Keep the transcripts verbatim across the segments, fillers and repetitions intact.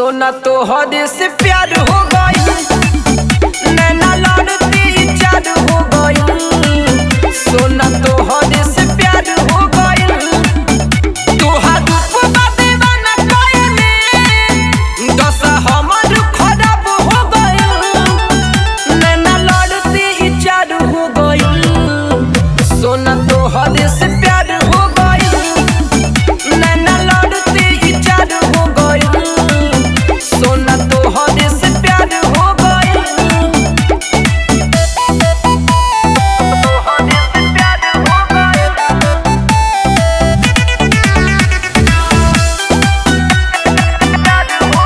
सोना तो हद से प्यार हो गई, नैना लड़ती चार हो गई। सोना तो हद से प्यार हो गई, तोहार रूप बादे बना कइले, दशा हमर खराब हो गई। नैना लड़ती चार हो गई, सोना तो हद से प्यार हो गई, नैना लड़ती चार हो गई। सोना तो हद से प्यार हो गई, तो हद से प्यार हो गई। प्यार हो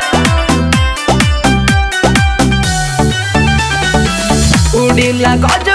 गई, उड़ीला गजब